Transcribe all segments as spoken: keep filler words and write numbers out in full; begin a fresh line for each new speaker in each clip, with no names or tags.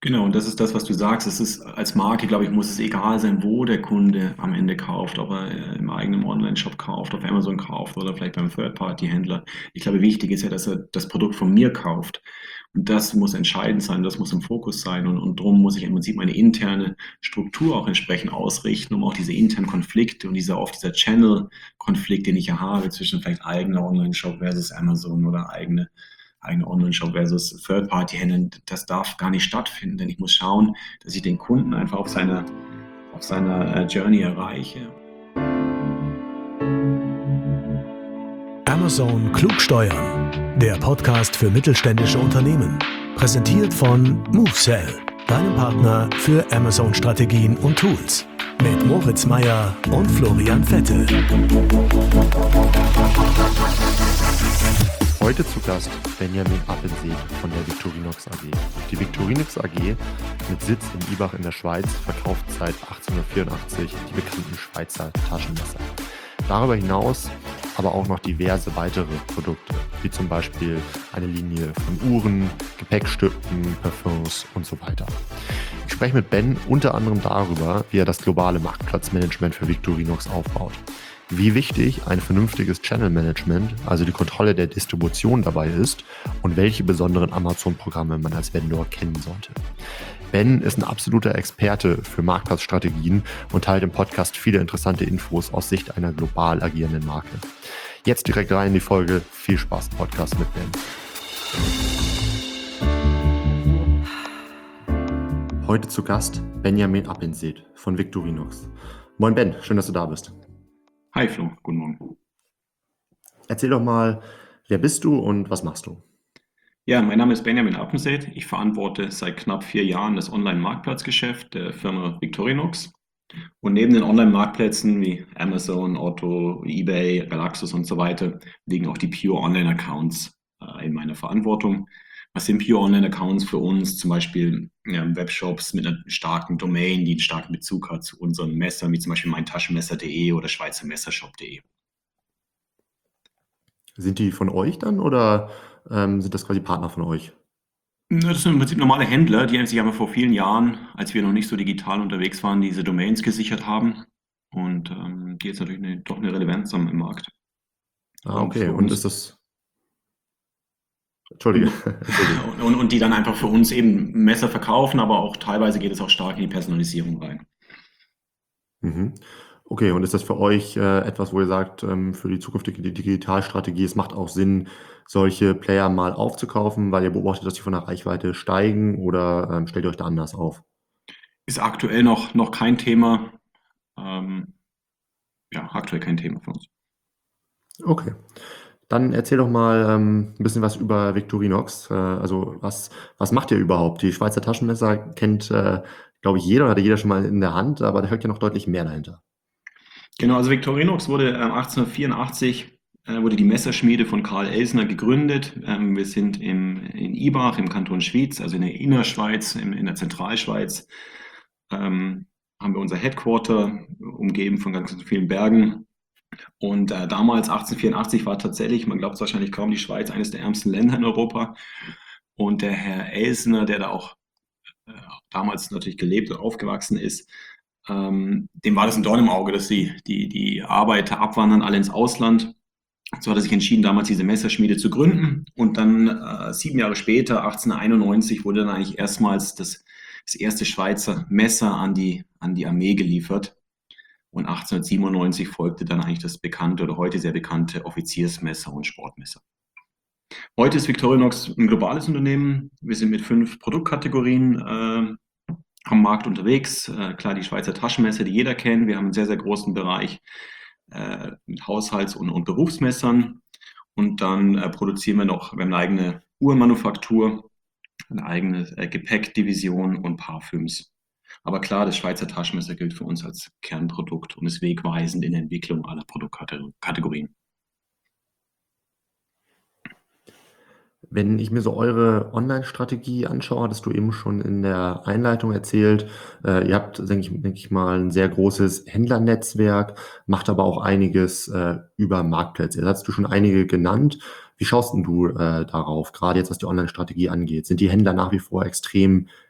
Genau, und das ist das, was du sagst. Es ist als Marke, glaube ich, muss es egal sein, wo der Kunde am Ende kauft, ob er äh, im eigenen Online-Shop kauft, auf Amazon kauft oder vielleicht beim Third-Party-Händler. Ich glaube, wichtig ist ja, dass er das Produkt von mir kauft. Und das muss entscheidend sein, das muss im Fokus sein. Und, und darum muss ich im Prinzip meine interne Struktur auch entsprechend ausrichten, um auch diese internen Konflikte und dieser oft dieser Channel-Konflikt, den ich ja habe zwischen vielleicht eigener Online-Shop versus Amazon oder eigene eigene Online-Shop versus Third-Party-Händler, das darf gar nicht stattfinden, denn ich muss schauen, dass ich den Kunden einfach auf seiner, auf seiner äh, Journey erreiche.
Amazon klug steuern, der Podcast für mittelständische Unternehmen. Präsentiert von MoveSell, deinem Partner für Amazon-Strategien und Tools. Mit Moritz Meyer und Florian Vettel.
Heute zu Gast Benjamin Appenseet von der Victorinox A G. Die Victorinox A G mit Sitz in Ibach in der Schweiz verkauft seit achtzehnhundertvierundachtzig die bekannten Schweizer Taschenmesser. Darüber hinaus aber auch noch diverse weitere Produkte, wie zum Beispiel eine Linie von Uhren, Gepäckstücken, Parfums und so weiter. Ich spreche mit Ben unter anderem darüber, wie er das globale Marktplatzmanagement für Victorinox aufbaut. Wie wichtig ein vernünftiges Channel-Management, also die Kontrolle der Distribution dabei ist und welche besonderen Amazon-Programme man als Vendor kennen sollte. Ben ist ein absoluter Experte für Marktplatzstrategien und teilt im Podcast viele interessante Infos aus Sicht einer global agierenden Marke. Jetzt direkt rein in die Folge. Viel Spaß im Podcast mit Ben. Heute zu Gast Benjamin Appenseet von Victorinox. Moin Ben, schön, dass du da bist.
Hi Flo, guten Morgen.
Erzähl doch mal, wer bist du und was machst du?
Ja, mein Name ist Benjamin Appenseet. Ich verantworte seit knapp vier Jahren das Online-Marktplatzgeschäft der Firma Victorinox. Und neben den Online-Marktplätzen wie Amazon, Otto, eBay, Galaxus und so weiter liegen auch die Pure Online-Accounts äh, in meiner Verantwortung. Was sind Pure Online-Accounts für uns? Zum Beispiel ja, Webshops mit einer starken Domain, die einen starken Bezug hat zu unseren Messern, wie zum Beispiel meintaschenmesser punkt de oder schweizermessershop punkt de.
Sind die von euch dann oder ähm, sind das quasi Partner von euch?
Das sind im Prinzip normale Händler, die sich aber vor vielen Jahren, als wir noch nicht so digital unterwegs waren, diese Domains gesichert haben und ähm, die jetzt natürlich eine, doch eine Relevanz haben im Markt.
Ah, okay.
Und,
und ist das... Entschuldige.
und, und, und die dann einfach für uns eben Messer verkaufen, aber auch teilweise geht es auch stark in die Personalisierung rein.
Mhm. Okay, und ist das für euch äh, etwas, wo ihr sagt, ähm, für die zukünftige Digitalstrategie, es macht auch Sinn, solche Player mal aufzukaufen, weil ihr beobachtet, dass die von der Reichweite steigen, oder ähm, stellt ihr euch da anders auf?
Ist aktuell noch, noch kein Thema. Ähm, ja, aktuell kein Thema für uns.
Okay. Dann erzähl doch mal ähm, ein bisschen was über Victorinox. Äh, also was, was macht ihr überhaupt? Die Schweizer Taschenmesser kennt, äh, glaube ich, jeder, hatte jeder schon mal in der Hand, aber da steckt ja noch deutlich mehr dahinter.
Genau, also Victorinox wurde ähm, achtzehnhundertvierundachtzig äh, wurde die Messerschmiede von Karl Elsner gegründet. Ähm, wir sind im, in Ibach im Kanton Schwyz, also in der Innerschweiz, in, in der Zentralschweiz, ähm, haben wir unser Headquarter, umgeben von ganz vielen Bergen. Und äh, damals, achtzehnhundertvierundachtzig, war tatsächlich, man glaubt es wahrscheinlich kaum, die Schweiz eines der ärmsten Länder in Europa. Und der Herr Elsner, der da auch äh, damals natürlich gelebt und aufgewachsen ist, ähm, dem war das ein Dorn im Auge, dass die, die, die Arbeiter abwandern, alle ins Ausland. So hat er sich entschieden, damals diese Messerschmiede zu gründen. Und dann äh, sieben Jahre später, achtzehnhunderteinundneunzig, wurde dann eigentlich erstmals das, das erste Schweizer Messer an die, an die Armee geliefert. Und achtzehnhundertsiebenundneunzig folgte dann eigentlich das bekannte oder heute sehr bekannte Offiziersmesser und Sportmesser. Heute ist Victorinox ein globales Unternehmen. Wir sind mit fünf Produktkategorien äh, am Markt unterwegs. Äh, klar, die Schweizer Taschenmesser, die jeder kennt. Wir haben einen sehr, sehr großen Bereich äh, mit Haushalts- und, und Berufsmessern. Und dann äh, produzieren wir noch, wir haben eine eigene Uhrenmanufaktur, eine eigene äh, Gepäckdivision und Parfüms. Aber klar, das Schweizer Taschenmesser gilt für uns als Kernprodukt und ist wegweisend in der Entwicklung aller Produktkategorien.
Wenn ich mir so eure Online-Strategie anschaue, hattest du eben schon in der Einleitung erzählt, äh, ihr habt, denke ich, denke ich mal, ein sehr großes Händlernetzwerk, macht aber auch einiges äh, über Marktplätze. Jetzt hast du schon einige genannt. Wie schaust denn du äh, darauf, gerade jetzt was die Online-Strategie angeht? Sind die Händler nach wie vor extrem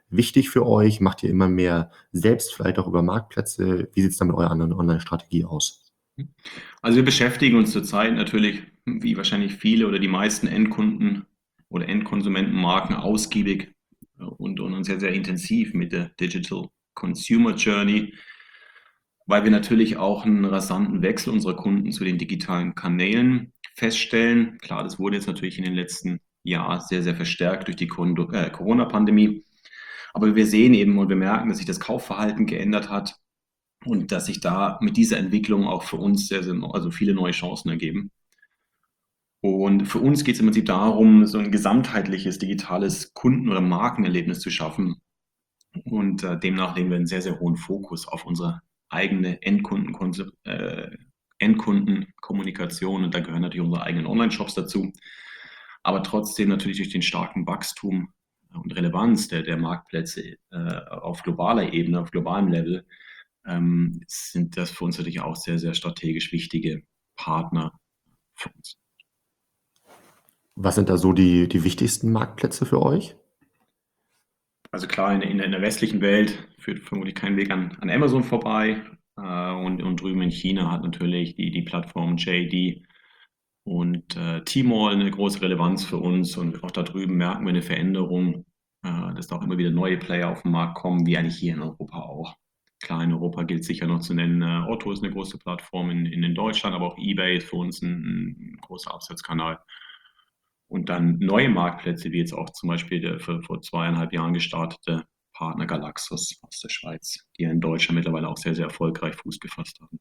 wichtig für euch? Macht ihr immer mehr selbst, vielleicht auch über Marktplätze? Wie sieht es da mit eurer anderen Online-Strategie aus?
Also wir beschäftigen uns zurzeit natürlich, wie wahrscheinlich viele oder die meisten Endkunden oder Endkonsumentenmarken ausgiebig äh, und, und sehr, sehr intensiv mit der Digital Consumer Journey, weil wir natürlich auch einen rasanten Wechsel unserer Kunden zu den digitalen Kanälen feststellen. Klar, das wurde jetzt natürlich in den letzten Jahren sehr, sehr verstärkt durch die Kondo- äh, Corona-Pandemie. Aber wir sehen eben und wir merken, dass sich das Kaufverhalten geändert hat und dass sich da mit dieser Entwicklung auch für uns sehr, sehr, also viele neue Chancen ergeben. Und für uns geht es im Prinzip darum, so ein gesamtheitliches digitales Kunden- oder Markenerlebnis zu schaffen. Und äh, demnach legen wir einen sehr, sehr hohen Fokus auf unsere eigene Endkunden, äh, Endkundenkommunikation. Und da gehören natürlich unsere eigenen Online-Shops dazu. Aber trotzdem natürlich durch den starken Wachstum und Relevanz der, der Marktplätze äh, auf globaler Ebene, auf globalem Level, ähm, sind das für uns natürlich auch sehr, sehr strategisch wichtige Partner für uns.
Was sind da so die, die wichtigsten Marktplätze für euch?
Also klar, in, in der westlichen Welt führt vermutlich kein Weg an, an Amazon vorbei. Äh, und, und drüben in China hat natürlich die, die Plattform J D und äh, Tmall eine große Relevanz für uns. Und auch da drüben merken wir eine Veränderung, äh, dass da auch immer wieder neue Player auf den Markt kommen, wie eigentlich hier in Europa auch. Klar, in Europa gilt sicher noch zu nennen, äh, Otto ist eine große Plattform in, in, in Deutschland, aber auch eBay ist für uns ein, ein großer Absatzkanal. Und dann neue Marktplätze, wie jetzt auch zum Beispiel der für, vor zweieinhalb Jahren gestartete Partner Galaxus aus der Schweiz, die ja in Deutschland mittlerweile auch sehr, sehr erfolgreich Fuß gefasst haben.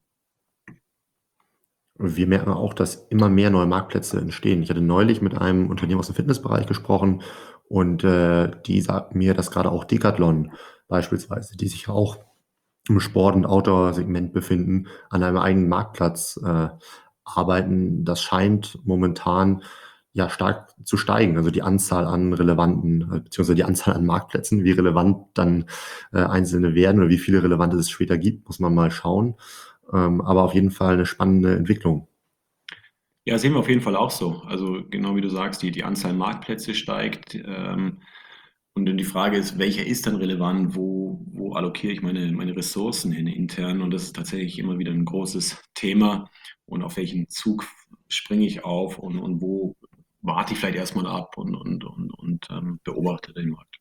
Wir merken auch, dass immer mehr neue Marktplätze entstehen. Ich hatte neulich mit einem Unternehmen aus dem Fitnessbereich gesprochen und äh, die sagt mir, dass gerade auch Decathlon beispielsweise, die sich auch im Sport- und Outdoor-Segment befinden, an einem eigenen Marktplatz äh, arbeiten. Das scheint momentan ja stark zu steigen. Also die Anzahl an relevanten, äh, beziehungsweise die Anzahl an Marktplätzen, wie relevant dann äh, einzelne werden oder wie viele relevante es später gibt, muss man mal schauen. Ähm, aber auf jeden Fall eine spannende Entwicklung.
Ja, sehen wir auf jeden Fall auch so. Also genau wie du sagst, die, die Anzahl Marktplätze steigt. Ähm, und dann die Frage ist, welcher ist dann relevant? Wo, wo allokiere ich meine, meine Ressourcen hin intern? Und das ist tatsächlich immer wieder ein großes Thema. Und auf welchen Zug springe ich auf und, und wo warte ich vielleicht erstmal ab und, und, und, und ähm, beobachte den Markt.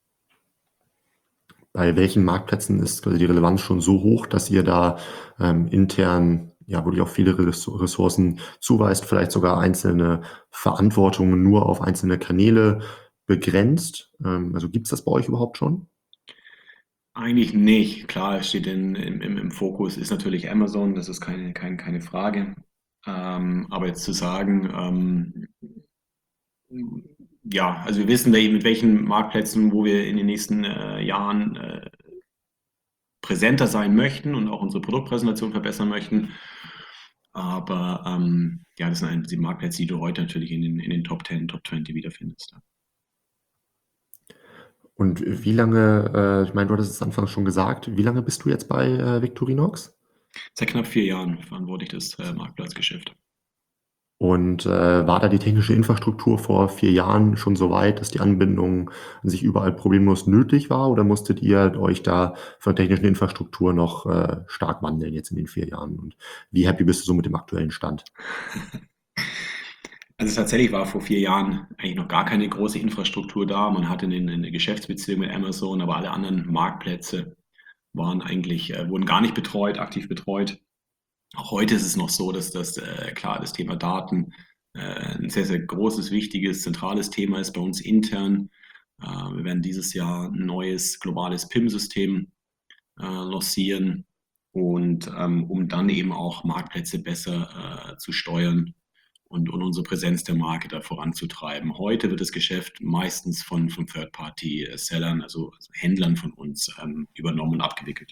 Bei welchen Marktplätzen ist quasi die Relevanz schon so hoch, dass ihr da ähm, intern ja wirklich auch viele Ressourcen zuweist, vielleicht sogar einzelne Verantwortungen nur auf einzelne Kanäle begrenzt? Ähm, also gibt es das bei euch überhaupt schon?
Eigentlich nicht. Klar, es steht in, im, im, im Fokus ist natürlich Amazon, das ist keine, keine, keine Frage. Ähm, aber jetzt zu sagen, ähm, ja, also wir wissen, wel- mit welchen Marktplätzen, wo wir in den nächsten äh, Jahren äh, präsenter sein möchten und auch unsere Produktpräsentation verbessern möchten. Aber ähm, ja, das sind eigentlich die Marktplätze, die du heute natürlich in den, in den Top zehn, Top zwanzig wiederfindest. Ja.
Und wie lange, äh, ich meine, du hattest es anfangs schon gesagt, wie lange bist du jetzt bei äh, Victorinox?
Seit knapp vier Jahren verantworte ich das äh, Marktplatzgeschäft.
Und äh, war da die technische Infrastruktur vor vier Jahren schon so weit, dass die Anbindung an sich überall problemlos nötig war? Oder musstet ihr euch da von der technischen Infrastruktur noch äh, stark wandeln jetzt in den vier Jahren? Und wie happy bist du so mit dem aktuellen Stand?
Also tatsächlich war vor vier Jahren eigentlich noch gar keine große Infrastruktur da. Man hatte eine, eine Geschäftsbeziehung mit Amazon, aber alle anderen Marktplätze waren eigentlich, äh, wurden gar nicht betreut, aktiv betreut. Auch heute ist es noch so, dass das, äh, klar, das Thema Daten äh, ein sehr, sehr großes, wichtiges, zentrales Thema ist bei uns intern. Äh, wir werden dieses Jahr ein neues globales P I M-System äh, lancieren und ähm, um dann eben auch Marktplätze besser äh, zu steuern und, und unsere Präsenz der Marke da voranzutreiben. Heute wird das Geschäft meistens von, von Third-Party-Sellern, also Händlern von uns, ähm, übernommen und abgewickelt.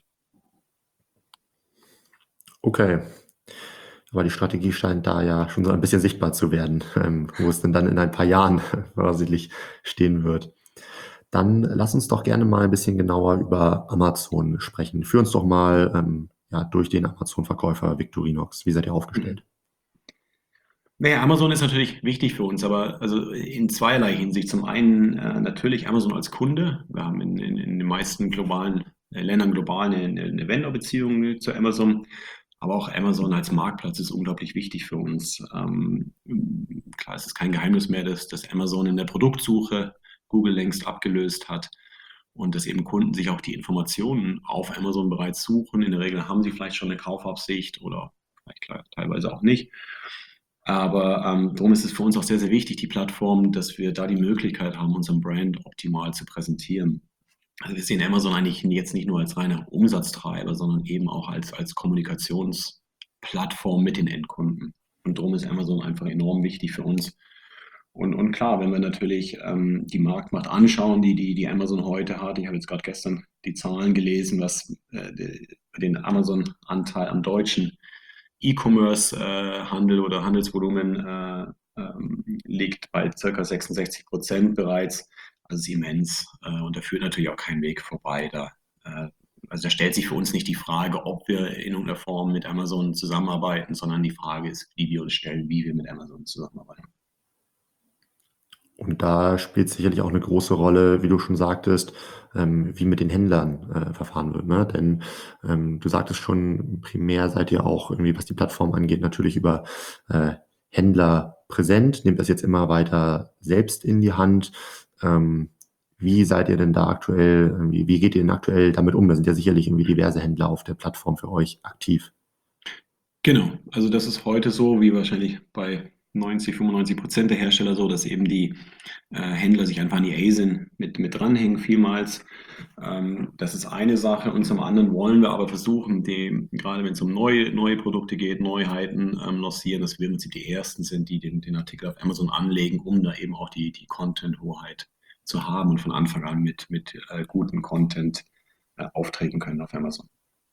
Okay, aber die Strategie scheint da ja schon so ein bisschen sichtbar zu werden, ähm, wo es denn dann in ein paar Jahren voraussichtlich stehen wird. Dann lass uns doch gerne mal ein bisschen genauer über Amazon sprechen. Führ uns doch mal ähm, ja, durch den Amazon-Verkäufer Victorinox. Wie seid ihr aufgestellt?
Naja, Amazon ist natürlich wichtig für uns, aber also in zweierlei Hinsicht. Zum einen äh, natürlich Amazon als Kunde. Wir haben in, in, in den meisten globalen äh, Ländern global eine, eine Vendor-Beziehung äh, zu Amazon. Aber auch Amazon als Marktplatz ist unglaublich wichtig für uns. Ähm, klar, es ist kein Geheimnis mehr, dass, dass Amazon in der Produktsuche Google längst abgelöst hat und dass eben Kunden sich auch die Informationen auf Amazon bereits suchen. In der Regel haben sie vielleicht schon eine Kaufabsicht oder vielleicht klar, teilweise auch nicht. Aber ähm, darum ist es für uns auch sehr, sehr wichtig, die Plattform, dass wir da die Möglichkeit haben, unseren Brand optimal zu präsentieren. Also wir sehen Amazon eigentlich jetzt nicht nur als reiner Umsatztreiber, sondern eben auch als, als Kommunikationsplattform mit den Endkunden. Und darum ist Amazon einfach enorm wichtig für uns. Und, und klar, wenn wir natürlich ähm, die Marktmacht anschauen, die, die, die Amazon heute hat, ich habe jetzt gerade gestern die Zahlen gelesen, was äh, den Amazon-Anteil am deutschen E-Commerce-Handel äh, oder Handelsvolumen äh, ähm, liegt bei ca. sechsundsechzig Prozent bereits. Also es ist immens. Äh, und da führt natürlich auch kein Weg vorbei. Da, äh, also da stellt sich für uns nicht die Frage, ob wir in irgendeiner Form mit Amazon zusammenarbeiten, sondern die Frage ist, wie wir uns stellen, wie wir mit Amazon zusammenarbeiten.
Und da spielt sicherlich auch eine große Rolle, wie du schon sagtest, ähm, wie mit den Händlern äh, verfahren wird. Ne? Denn ähm, du sagtest schon, primär seid ihr auch irgendwie, was die Plattform angeht, natürlich über äh, Händler präsent. Nehmt das jetzt immer weiter selbst in die Hand. Ähm, wie seid ihr denn da aktuell, irgendwie, wie geht ihr denn aktuell damit um? Da sind ja sicherlich irgendwie diverse Händler auf der Plattform für euch aktiv.
Genau, also das ist heute so, wie wahrscheinlich bei neunzig, fünfundneunzig Prozent der Hersteller so, dass eben die äh, Händler sich einfach an die A S I N mit, mit dranhängen vielmals. Ähm, das ist eine Sache und zum anderen wollen wir aber versuchen, die, gerade wenn es um neue, neue Produkte geht, Neuheiten ähm, lancieren, dass wir im Prinzip die Ersten sind, die den, den Artikel auf Amazon anlegen, um da eben auch die, die Content-Hoheit zu haben und von Anfang an mit, mit äh, gutem Content äh, auftreten können auf Amazon.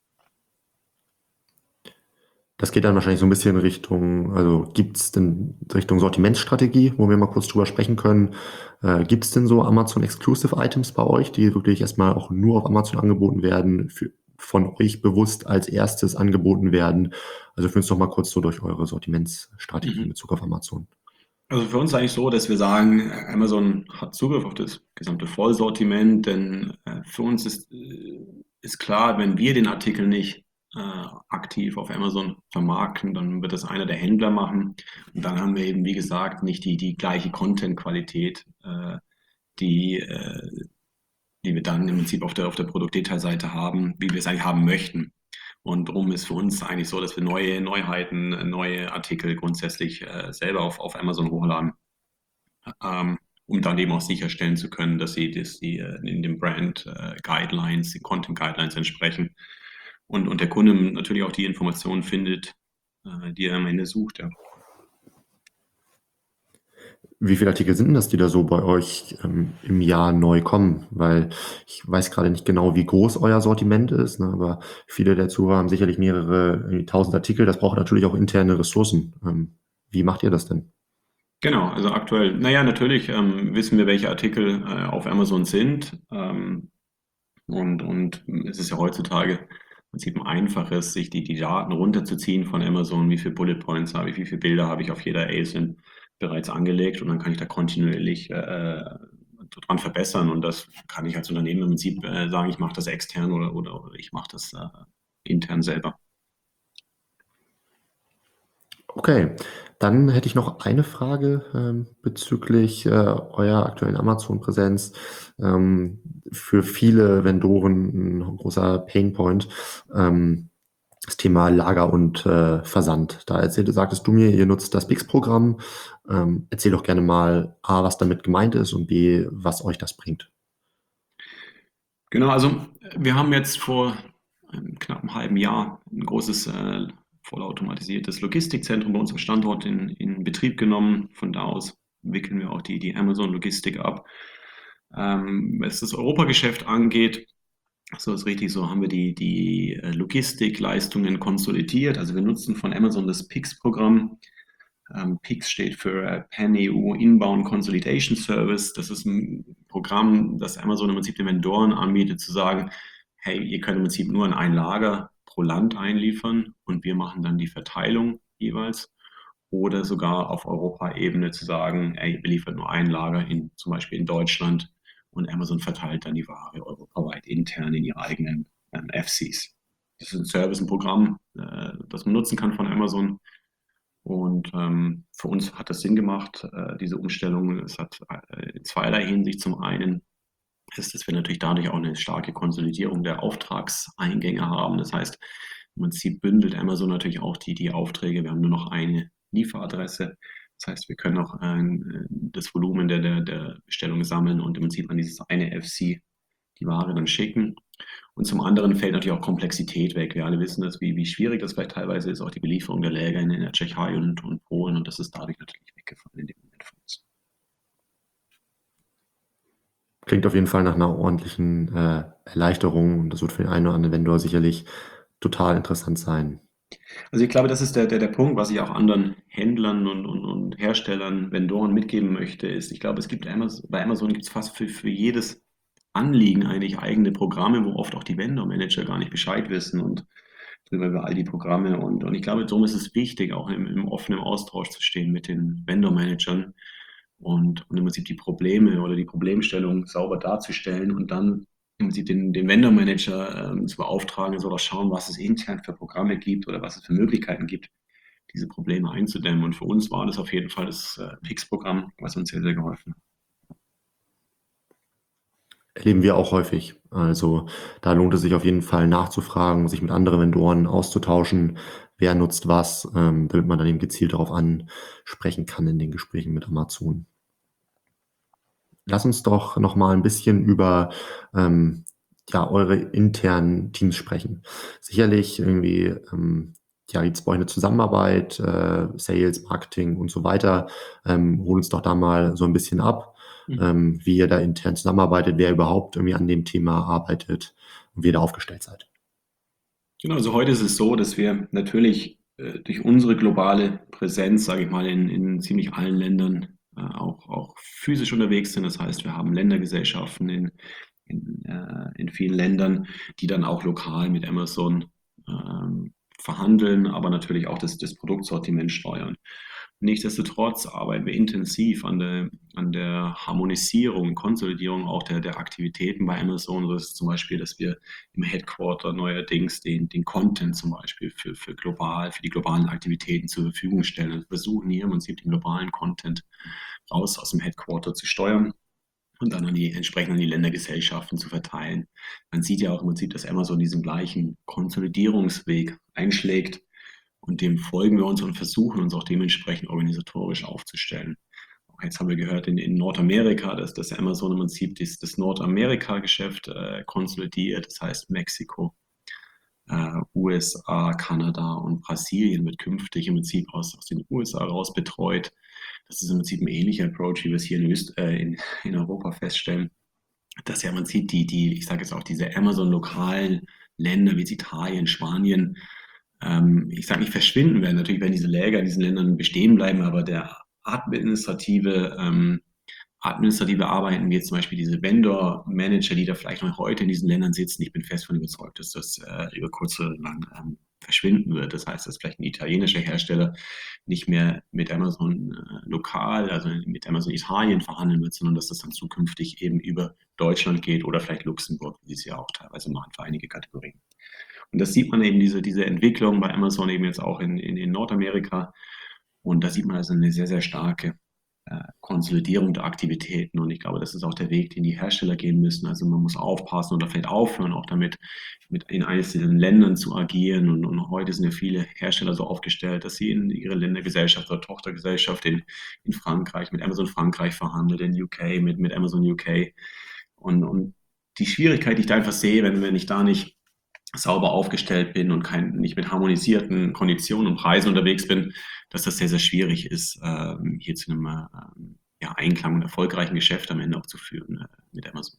Das geht dann wahrscheinlich so ein bisschen Richtung, also gibt es denn Richtung Sortimentsstrategie, wo wir mal kurz drüber sprechen können. Äh, gibt es denn so Amazon Exclusive Items bei euch, die wirklich erstmal auch nur auf Amazon angeboten werden, für, von euch bewusst als erstes angeboten werden? Also führen uns doch mal kurz so durch eure Sortimentsstrategie
Mhm.
in Bezug auf Amazon.
Also für uns eigentlich so, dass wir sagen, Amazon hat Zugriff auf das gesamte Vollsortiment, denn äh, für uns ist, äh, ist klar, wenn wir den Artikel nicht äh, aktiv auf Amazon vermarkten, dann wird das einer der Händler machen. Und dann haben wir eben, wie gesagt, nicht die, die gleiche Content-Qualität, äh, die, äh, die wir dann im Prinzip auf der, auf der Produktdetailseite haben, wie wir es eigentlich haben möchten. Und darum ist für uns eigentlich so, dass wir neue Neuheiten, neue Artikel grundsätzlich äh, selber auf, auf Amazon hochladen, ähm, um dann eben auch sicherstellen zu können, dass sie, dass sie äh, in den Brand äh, Guidelines, den Content Guidelines entsprechen und, und der Kunde natürlich auch die Informationen findet, äh, die er am Ende sucht. Ja.
Wie viele Artikel sind denn das, die da so bei euch ähm, im Jahr neu kommen? Weil ich weiß gerade nicht genau, wie groß euer Sortiment ist, ne? Aber viele der Zuhörer haben sicherlich mehrere tausend Artikel. Das braucht natürlich auch interne Ressourcen. Ähm, wie macht ihr das denn?
Genau, also aktuell, naja, natürlich ähm, wissen wir, welche Artikel äh, auf Amazon sind. Ähm, und, und es ist ja heutzutage im Prinzip ein einfaches, sich die, die Daten runterzuziehen von Amazon, wie viele Bullet Points habe ich, wie viele Bilder habe ich auf jeder A S I N bereits angelegt und dann kann ich da kontinuierlich äh, dran verbessern und das kann ich als Unternehmen im Prinzip äh, sagen, ich mache das extern oder, oder, oder ich mache das äh, intern selber.
Okay, dann hätte ich noch eine Frage ähm, bezüglich äh, eurer aktuellen Amazon-Präsenz. Ähm, für viele Vendoren ein großer Painpoint. Ähm, das Thema Lager und äh, Versand. Da erzählte, sagtest du mir, ihr nutzt das Bix-Programm. Ähm, erzähl doch gerne mal A, was damit gemeint ist und B, was euch das bringt.
Genau, also wir haben jetzt vor einem knappen halben Jahr ein großes äh, vollautomatisiertes Logistikzentrum bei uns am Standort in, in Betrieb genommen. Von da aus wickeln wir auch die, die Amazon-Logistik ab. Ähm, was das Europageschäft angeht, so ist richtig, so haben wir die, die äh, Logistikleistungen konsolidiert. Also wir nutzen von Amazon das P I X-Programm. Ähm, P I X steht für äh, Pan-E U Inbound Consolidation Service. Das ist ein Programm, das Amazon im Prinzip den Vendoren anbietet, zu sagen, hey, ihr könnt im Prinzip nur in ein Lager pro Land einliefern und wir machen dann die Verteilung jeweils. oder sogar auf Europaebene zu sagen, ey, wir liefern nur ein Lager in, zum Beispiel in Deutschland und Amazon verteilt dann die Ware europaweit intern in ihre eigenen ähm, F Cs. Das ist ein Service, ein Programm, äh, das man nutzen kann von Amazon. Und ähm, für uns hat das Sinn gemacht, äh, diese Umstellung. Es hat äh, in zweierlei Hinsicht. Zum einen ist, dass wir natürlich dadurch auch eine starke Konsolidierung der Auftragseingänge haben. Das heißt, im Prinzip bündelt Amazon natürlich auch die, die Aufträge. Wir haben nur noch eine Lieferadresse. Das heißt, wir können auch äh, das Volumen der, der, der Bestellung sammeln und im Prinzip an dieses eine F C die Ware dann schicken. Und zum anderen fällt natürlich auch Komplexität weg. Wir alle wissen das, wie, wie schwierig das vielleicht teilweise ist, auch die Belieferung der Läger in, in der Tschechei und, und Polen. Und das ist dadurch natürlich weggefallen in dem Moment für uns.
Klingt auf jeden Fall nach einer ordentlichen äh, Erleichterung. Und das wird für den einen oder anderen Vendor sicherlich total interessant sein.
Also ich glaube, das ist der, der, der Punkt, was ich auch anderen Händlern und, und, und Herstellern, Vendoren mitgeben möchte, ist, ich glaube, es gibt Amazon, bei Amazon gibt es fast für, für jedes Anliegen eigentlich eigene Programme, wo oft auch die Vendor-Manager gar nicht Bescheid wissen und drüber über all die Programme. Und, und ich glaube, darum ist es wichtig, auch im, im offenen Austausch zu stehen mit den Vendor-Managern und, und im Prinzip die Probleme oder die Problemstellung sauber darzustellen und dann im Prinzip den, den Vendor-Manager ähm, zu beauftragen, soll auch schauen, was es intern für Programme gibt oder was es für Möglichkeiten gibt, diese Probleme einzudämmen. Und für uns war das auf jeden Fall das äh, P I X-Programm, was uns sehr, sehr geholfen hat.
Erleben wir auch häufig. Also da lohnt es sich auf jeden Fall nachzufragen, sich mit anderen Vendoren auszutauschen, wer nutzt was, ähm, damit man dann eben gezielt darauf ansprechen kann in den Gesprächen mit Amazon. Lass uns doch noch mal ein bisschen über ähm, ja, eure internen Teams sprechen. Sicherlich irgendwie ähm, ja, gibt es bei euch eine Zusammenarbeit, äh, Sales, Marketing und so weiter. Ähm, hol uns doch da mal so ein bisschen ab, mhm. ähm, wie ihr da intern zusammenarbeitet, wer überhaupt irgendwie an dem Thema arbeitet und wie ihr da aufgestellt seid.
Genau, also heute ist es so, dass wir natürlich äh, durch unsere globale Präsenz, sage ich mal, in, in ziemlich allen Ländern äh, auch, auch physisch unterwegs sind. Das heißt, wir haben Ländergesellschaften in, in, äh, in vielen Ländern, die dann auch lokal mit Amazon ähm, verhandeln, aber natürlich auch das, das Produktsortiment steuern. Nichtsdestotrotz arbeiten wir intensiv an der, an der Harmonisierung, Konsolidierung auch der, der Aktivitäten bei Amazon. Das ist zum Beispiel, dass wir im Headquarter neuerdings den, den Content zum Beispiel für, für global, für die globalen Aktivitäten zur Verfügung stellen. Wir versuchen hier im Prinzip den globalen Content raus aus dem Headquarter zu steuern und dann an die, entsprechend an die Ländergesellschaften zu verteilen. Man sieht ja auch im Prinzip, dass Amazon diesen gleichen Konsolidierungsweg einschlägt und dem folgen wir uns und versuchen uns auch dementsprechend organisatorisch aufzustellen. Auch jetzt haben wir gehört in, in Nordamerika, dass, dass Amazon im Prinzip das, das Nordamerika-Geschäft äh, konsolidiert, das heißt Mexiko, äh, U S A, Kanada und Brasilien wird künftig im Prinzip aus, aus den U S A raus betreut. Das ist im Prinzip ein ähnlicher Approach, wie wir es hier in, Öst, äh, in, in Europa feststellen, dass ja man sieht, die, die, ich sage jetzt auch diese Amazon-lokalen Länder wie Italien, Spanien, ähm, ich sage nicht verschwinden werden. Natürlich werden diese Läger in diesen Ländern bestehen bleiben, aber der administrative, ähm, administrative Arbeiten, wie jetzt zum Beispiel diese Vendor-Manager, die da vielleicht noch heute in diesen Ländern sitzen, ich bin fest davon überzeugt, dass das äh, über kurz oder lang ähm, verschwinden wird. Das heißt, dass vielleicht ein italienischer Hersteller nicht mehr mit Amazon äh, lokal, also mit Amazon Italien verhandeln wird, sondern dass das dann zukünftig eben über Deutschland geht oder vielleicht Luxemburg, wie sie es ja auch teilweise machen für einige Kategorien. Und das sieht man eben, diese, diese Entwicklung bei Amazon eben jetzt auch in, in, in Nordamerika. Und da sieht man also eine sehr, sehr starke äh, Konsolidierung der Aktivitäten. Und ich glaube, das ist auch der Weg, den die Hersteller gehen müssen. Also man muss aufpassen oder vielleicht aufhören, auch damit mit in einzelnen Ländern zu agieren. Und, und heute sind ja viele Hersteller so aufgestellt, dass sie in ihre Ländergesellschaft oder Tochtergesellschaft in, in Frankreich, mit Amazon Frankreich verhandelt, in U K, mit, mit Amazon U K. Und, und die Schwierigkeit, die ich da einfach sehe, wenn, wenn ich da nicht sauber aufgestellt bin und kein, nicht mit harmonisierten Konditionen und Preisen unterwegs bin, dass das sehr, sehr schwierig ist, ähm, hier zu einem ähm, ja, Einklang und erfolgreichen Geschäft am Ende auch zu führen äh, mit Amazon.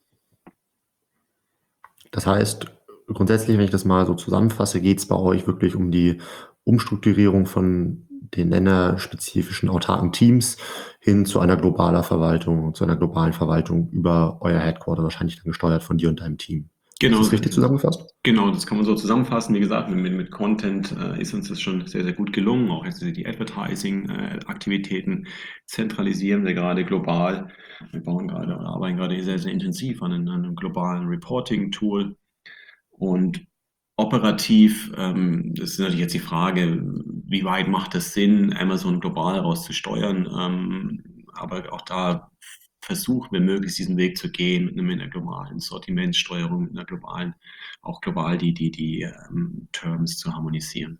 Das heißt, grundsätzlich, wenn ich das mal so zusammenfasse, geht es bei euch wirklich um die Umstrukturierung von den länderspezifischen autarken Teams hin zu einer globaler Verwaltung, zu einer globalen Verwaltung über euer Headquarter, wahrscheinlich dann gesteuert von dir und deinem Team.
Genau,
Ist das richtig zusammengefasst?
genau, das kann man so zusammenfassen. Wie gesagt, mit, mit Content äh, ist uns das schon sehr, sehr gut gelungen. Auch jetzt die Advertising-Aktivitäten zentralisieren wir gerade global. Wir bauen gerade oder arbeiten gerade sehr, sehr intensiv an einem, an einem globalen Reporting-Tool. Und operativ, ähm, das ist natürlich jetzt die Frage, wie weit macht es Sinn, Amazon global rauszusteuern? Ähm, aber auch da versuchen wir möglichst diesen Weg zu gehen mit, einem, mit einer globalen Sortimentssteuerung, mit einer globalen, auch global die, die, die ähm, Terms zu harmonisieren.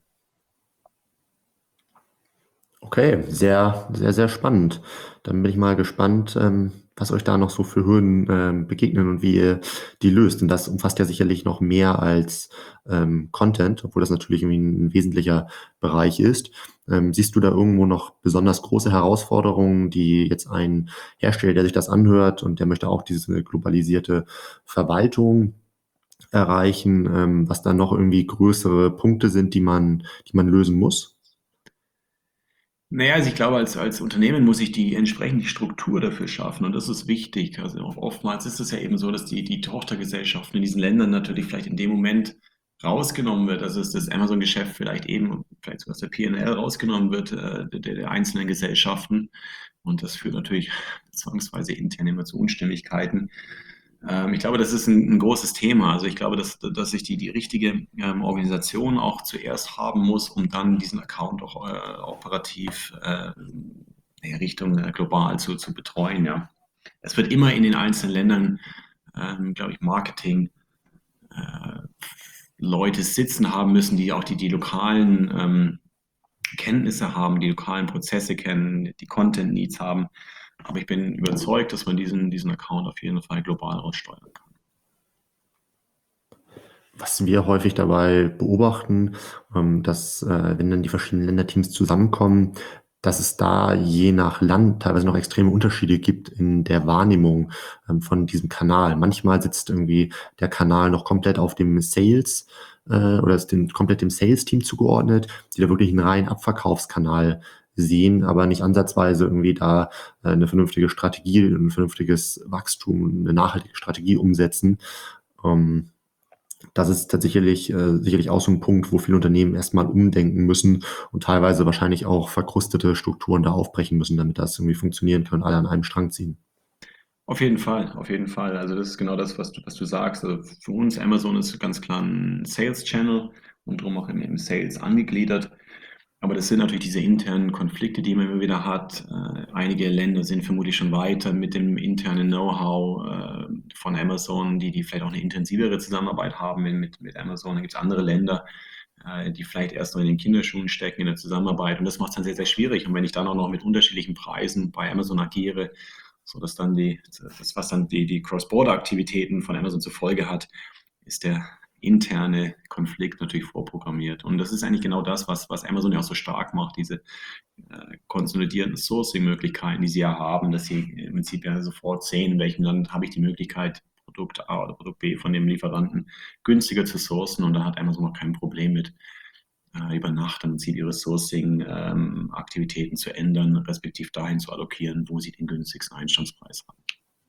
Okay, sehr, sehr, sehr spannend. Dann bin ich mal gespannt, ähm, was euch da noch so für Hürden ähm, begegnen und wie ihr die löst. Und das umfasst ja sicherlich noch mehr als ähm, Content, obwohl das natürlich irgendwie ein wesentlicher Bereich ist. Ähm, siehst du da irgendwo noch besonders große Herausforderungen, die jetzt ein Hersteller, der sich das anhört und der möchte auch diese globalisierte Verwaltung erreichen, ähm, was da noch irgendwie größere Punkte sind, die man, die man lösen muss?
Naja, also ich glaube, als, als Unternehmen muss ich die entsprechende Struktur dafür schaffen und das ist wichtig. Also oftmals ist es ja eben so, dass die, die Tochtergesellschaften in diesen Ländern natürlich vielleicht in dem Moment rausgenommen wird. Also ist das Amazon-Geschäft vielleicht eben, vielleicht sogar aus der P und L rausgenommen wird, äh, der, der einzelnen Gesellschaften. Und das führt natürlich zwangsweise intern immer zu Unstimmigkeiten. Ähm, ich glaube, das ist ein, ein großes Thema. Also ich glaube, dass, dass ich die, die richtige ähm, Organisation auch zuerst haben muss, um dann diesen Account auch äh, operativ äh, in Richtung äh, global zu, zu betreuen. Ja. Es wird immer in den einzelnen Ländern, ähm, glaube ich, Marketing äh, Leute sitzen haben müssen, die auch die, die lokalen ähm, Kenntnisse haben, die lokalen Prozesse kennen, die Content Needs haben. Aber ich bin überzeugt, dass man diesen, diesen Account auf jeden Fall global aussteuern kann.
Was wir häufig dabei beobachten, ähm, dass äh, wenn dann die verschiedenen Länderteams zusammenkommen, dass es da je nach Land teilweise noch extreme Unterschiede gibt in der Wahrnehmung ähm, von diesem Kanal. Manchmal sitzt irgendwie der Kanal noch komplett auf dem Sales äh, oder ist dem, komplett dem Sales-Team zugeordnet, die da wirklich einen reinen Abverkaufskanal sehen, aber nicht ansatzweise irgendwie da äh, eine vernünftige Strategie, ein vernünftiges Wachstum, eine nachhaltige Strategie umsetzen. Ähm, Das ist tatsächlich äh, sicherlich auch so ein Punkt, wo viele Unternehmen erstmal umdenken müssen und teilweise wahrscheinlich auch verkrustete Strukturen da aufbrechen müssen, damit das irgendwie funktionieren kann und alle an einem Strang ziehen.
Auf jeden Fall, auf jeden Fall. Also das ist genau das, was du, was du sagst. Also für uns Amazon ist ganz klar ein Sales Channel und darum auch im, im Sales angegliedert. Aber das sind natürlich diese internen Konflikte, die man immer wieder hat. Äh, einige Länder sind vermutlich schon weiter mit dem internen Know-how äh, von Amazon, die, die vielleicht auch eine intensivere Zusammenarbeit haben mit, mit Amazon. Dann gibt es andere Länder, äh, die vielleicht erst noch in den Kinderschuhen stecken in der Zusammenarbeit. Und das macht es dann sehr, sehr schwierig. Und wenn ich dann auch noch mit unterschiedlichen Preisen bei Amazon agiere, so dass dann die, das, was dann die, die Cross-Border-Aktivitäten von Amazon zur Folge hat, ist der interne Konflikt natürlich vorprogrammiert. Und das ist eigentlich genau das, was, was Amazon ja auch so stark macht, diese äh, konsolidierten Sourcing-Möglichkeiten, die sie ja haben, dass sie im Prinzip ja sofort sehen, in welchem Land habe ich die Möglichkeit, Produkt A oder Produkt B von dem Lieferanten günstiger zu sourcen. Und da hat Amazon noch kein Problem mit, äh, über Nacht im Prinzip ihre Sourcing-Aktivitäten ähm, zu ändern, respektive dahin zu allokieren, wo sie den günstigsten Einstandspreis haben.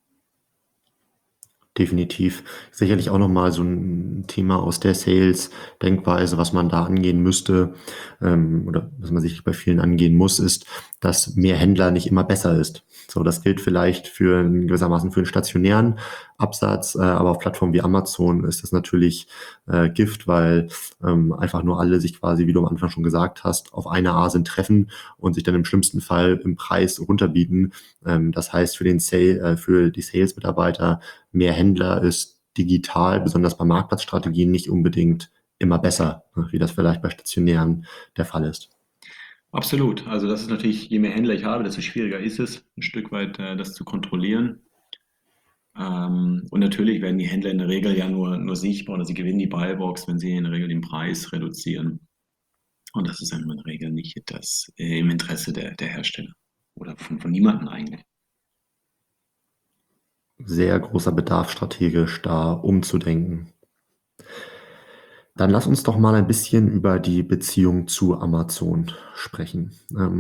Definitiv. Sicherlich auch nochmal so ein Thema aus der Sales-Denkweise, was man da angehen müsste, ähm, oder was man sich bei vielen angehen muss, ist, dass mehr Händler nicht immer besser ist. So, das gilt vielleicht für einen, gewissermaßen für einen stationären Absatz, äh, aber auf Plattformen wie Amazon ist das natürlich äh, Gift, weil ähm, einfach nur alle sich quasi, wie du am Anfang schon gesagt hast, auf eine Asin treffen und sich dann im schlimmsten Fall im Preis runterbieten. Ähm, das heißt für den Sale, äh, für die Sales-Mitarbeiter, mehr Händler ist digital, besonders bei Marktplatzstrategien, nicht unbedingt immer besser, wie das vielleicht bei stationären der Fall ist.
Absolut. Also das ist natürlich, je mehr Händler ich habe, desto schwieriger ist es, ein Stück weit äh, das zu kontrollieren. Ähm, und natürlich werden die Händler in der Regel ja nur, nur sichtbar oder sie gewinnen die Buybox, wenn sie in der Regel den Preis reduzieren. Und das ist in der Regel nicht das äh, im Interesse der, der Hersteller oder von, von niemandem eigentlich.
Sehr großer Bedarf strategisch da umzudenken. Dann lass uns doch mal ein bisschen über die Beziehung zu Amazon sprechen. Ähm,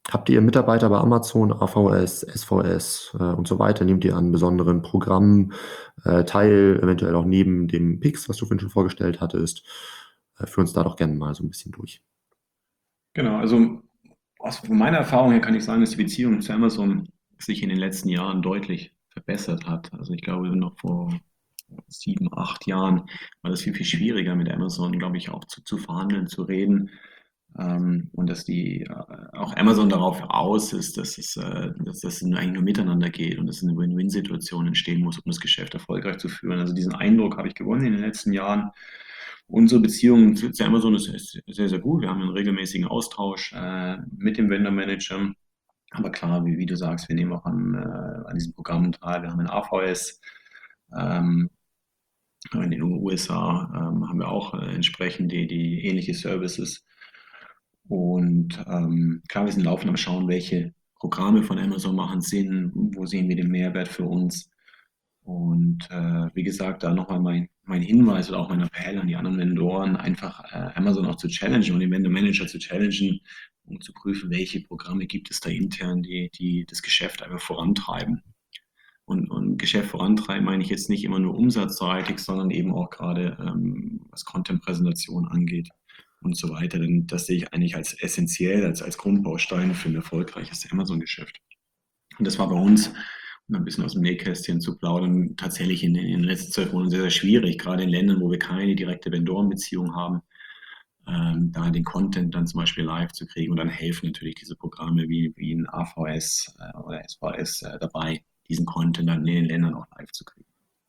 Habt ihr Mitarbeiter bei Amazon, A V S, S V S äh, und so weiter? Nehmt ihr an besonderen Programmen äh, teil, eventuell auch neben dem Pix, was du vorhin schon vorgestellt hattest? Äh, führ uns da doch gerne mal so ein bisschen durch.
Genau, also aus von meiner Erfahrung her kann ich sagen, dass die Beziehung zu Amazon sich in den letzten Jahren deutlich verbessert hat. Also ich glaube, noch vor sieben, acht Jahren war das viel, viel schwieriger mit Amazon, glaube ich, auch zu, zu verhandeln, zu reden. Ähm, und dass die äh, auch Amazon darauf aus ist, dass es, äh, dass das eigentlich nur miteinander geht und dass eine Win-Win-Situation entstehen muss, um das Geschäft erfolgreich zu führen. Also diesen Eindruck habe ich gewonnen in den letzten Jahren. Unsere Beziehung zu, zu Amazon ist, ist sehr, sehr gut. Wir haben einen regelmäßigen Austausch äh, mit dem Vendor Manager. Aber klar, wie, wie du sagst, wir nehmen auch an, äh, an diesen Programmen teil. Wir haben ein A V S. Ähm, in den U S A ähm, haben wir auch äh, entsprechend die, die ähnliche Services. Und ähm, klar, wir sind laufend am Schauen, welche Programme von Amazon machen Sinn, wo sehen wir den Mehrwert für uns. Und äh, wie gesagt, da nochmal mein, mein Hinweis oder auch mein Appell an die anderen Vendoren, einfach äh, Amazon auch zu challengen und den Vendor Manager zu challengen, um zu prüfen, welche Programme gibt es da intern, die, die das Geschäft einfach vorantreiben. Und, und Geschäft vorantreiben meine ich jetzt nicht immer nur umsatzseitig, sondern eben auch gerade ähm, was Content-Präsentation angeht und so weiter. Denn das sehe ich eigentlich als essentiell, als, als Grundbaustein für ein erfolgreiches Amazon-Geschäft. Und das war bei uns, um ein bisschen aus dem Nähkästchen zu plaudern, tatsächlich in, in den letzten zwölf Monaten sehr, sehr schwierig, gerade in Ländern, wo wir keine direkte Vendorenbeziehung haben, ähm, da den Content dann zum Beispiel live zu kriegen. Und dann helfen natürlich diese Programme wie, wie ein A V S äh, oder S V S äh, dabei, diesen Content dann in den Ländern auch live zu kriegen.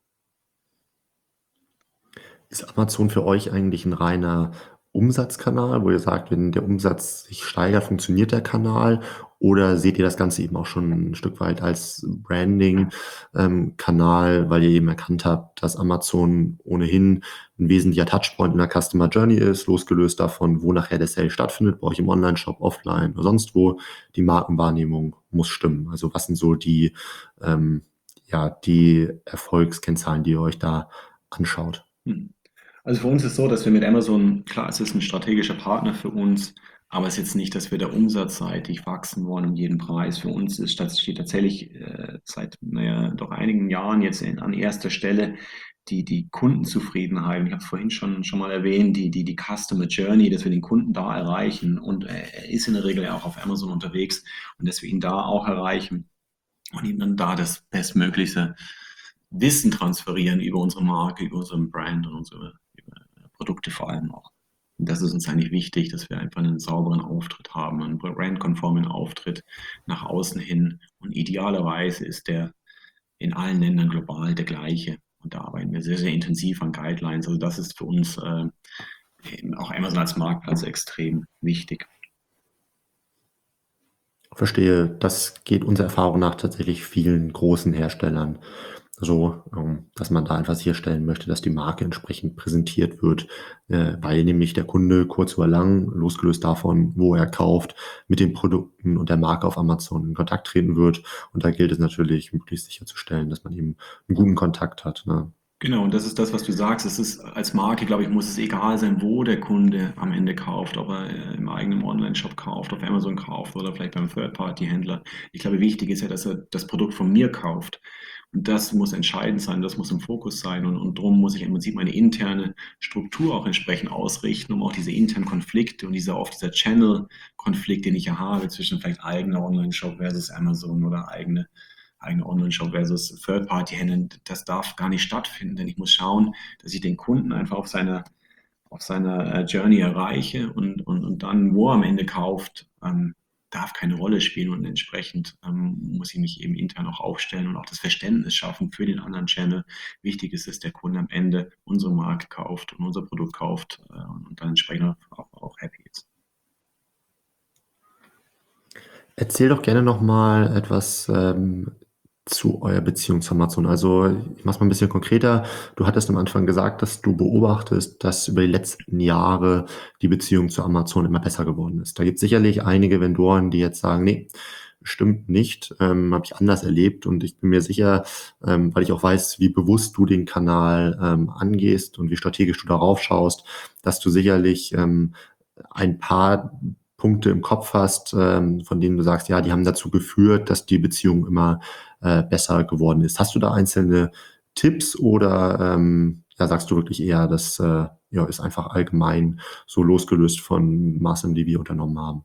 Ist Amazon für euch eigentlich ein reiner Umsatzkanal, wo ihr sagt, wenn der Umsatz sich steigert, funktioniert der Kanal? Oder seht ihr das Ganze eben auch schon ein Stück weit als Branding-Kanal, ähm, weil ihr eben erkannt habt, dass Amazon ohnehin ein wesentlicher Touchpoint in der Customer Journey ist, losgelöst davon, wo nachher der Sale stattfindet, bei euch im Online-Shop, offline oder sonst wo, die Markenwahrnehmung muss stimmen. Also was sind so die, ähm, ja, die Erfolgskennzahlen, die ihr euch da anschaut?
Hm. Also für uns ist es so, dass wir mit Amazon, klar, es ist ein strategischer Partner für uns, aber es ist jetzt nicht, dass wir da umsatzseitig wachsen wollen um jeden Preis. Für uns ist, das steht tatsächlich äh, seit naja, doch einigen Jahren jetzt in, an erster Stelle die, die Kundenzufriedenheit. Ich habe es vorhin schon, schon mal erwähnt, die, die, die Customer Journey, dass wir den Kunden da erreichen. Und er ist in der Regel ja auch auf Amazon unterwegs und dass wir ihn da auch erreichen und ihm dann da das bestmögliche Wissen transferieren über unsere Marke, über unseren Brand und unsere Produkte vor allem auch. Und das ist uns eigentlich wichtig, dass wir einfach einen sauberen Auftritt haben, einen brandkonformen Auftritt nach außen hin. Und idealerweise ist der in allen Ländern global der gleiche. Und da arbeiten wir sehr, sehr intensiv an Guidelines. Also das ist für uns äh, auch Amazon als Marktplatz extrem wichtig.
Verstehe, das geht unserer Erfahrung nach tatsächlich vielen großen Herstellern so, ähm, dass man da einfach sicherstellen möchte, dass die Marke entsprechend präsentiert wird, äh, weil nämlich der Kunde kurz oder lang, losgelöst davon, wo er kauft, mit den Produkten und der Marke auf Amazon in Kontakt treten wird. Und da gilt es natürlich, möglichst sicherzustellen, dass man eben einen guten Kontakt hat. Ne?
Genau, und das ist das, was du sagst. Es ist als Marke, glaube ich, muss es egal sein, wo der Kunde am Ende kauft, ob er äh, im eigenen Online-Shop kauft, auf Amazon kauft oder vielleicht beim Third-Party-Händler. Ich glaube, wichtig ist ja, dass er das Produkt von mir kauft. Und das muss entscheidend sein, das muss im Fokus sein. Und, und darum muss ich im Prinzip meine interne Struktur auch entsprechend ausrichten, um auch diese internen Konflikte und dieser oft dieser Channel-Konflikt, den ich ja habe zwischen vielleicht eigener Online-Shop versus Amazon oder eigene eigene Online-Shop versus Third-Party-Händler, das darf gar nicht stattfinden, denn ich muss schauen, dass ich den Kunden einfach auf seiner auf seiner Journey erreiche und, und, und dann, wo er am Ende kauft, ähm, darf keine Rolle spielen und entsprechend ähm, muss ich mich eben intern auch aufstellen und auch das Verständnis schaffen für den anderen Channel. Wichtig ist, dass der Kunde am Ende unsere Marke kauft und unser Produkt kauft äh, und dann entsprechend auch, auch happy ist.
Erzähl doch gerne nochmal etwas ähm, zu eurer Beziehung zu Amazon. Also ich mache es mal ein bisschen konkreter. Du hattest am Anfang gesagt, dass du beobachtest, dass über die letzten Jahre die Beziehung zu Amazon immer besser geworden ist. Da gibt es sicherlich einige Vendoren, die jetzt sagen, nee, stimmt nicht, ähm, habe ich anders erlebt und ich bin mir sicher, ähm, weil ich auch weiß, wie bewusst du den Kanal ähm, angehst und wie strategisch du darauf schaust, dass du sicherlich ähm, ein paar Punkte im Kopf hast, ähm, von denen du sagst, ja, die haben dazu geführt, dass die Beziehung immer äh, besser geworden ist. Hast du da einzelne Tipps oder ähm, ja, sagst du wirklich eher, das äh, ja, ist einfach allgemein so losgelöst von Maßnahmen, die wir unternommen haben?